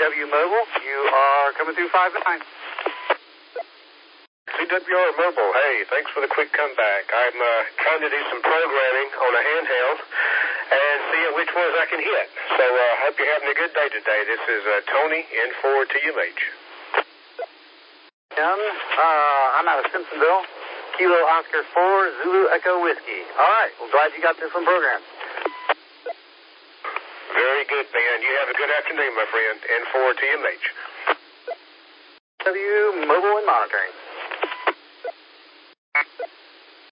CW Mobile, you are coming through 5-9. CWR Mobile, hey, thanks for the quick comeback. I'm trying to do some programming on a handheld and seeing which ones I can hit. So I hope you're having a good day today. This is Tony in for TMH. I'm out of Simpsonville. Kilo Oscar 4, Zulu Echo Whiskey. All right, well, glad you got this one programmed. Very good, man. You have a good afternoon, my friend, and for TMH. CW Mobile and Monitoring.